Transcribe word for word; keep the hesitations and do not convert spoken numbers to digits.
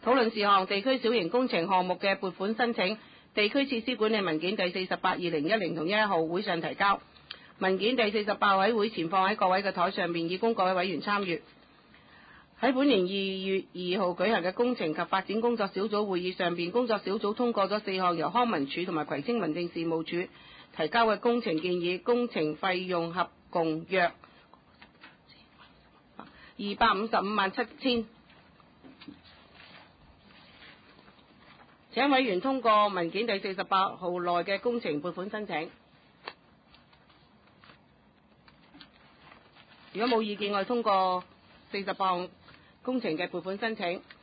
討論事項：地區小型工程項目嘅撥款申請，地區設施管理文件第四十八、二零一零同一一號會上提交。文件第四十八位會前放喺各位嘅台上面，以供各位委員參閱。喺本年二月二號舉行嘅工程及發展工作小組會議上邊，工作小組通過咗四項由康文署同埋葵青民政事務處提交嘅工程建議，工程費用合共約二百五十五萬七千。請委員通過文件第四十八號內嘅工程撥款申請。如果冇意見，我哋通過四十八項工程嘅撥款申請。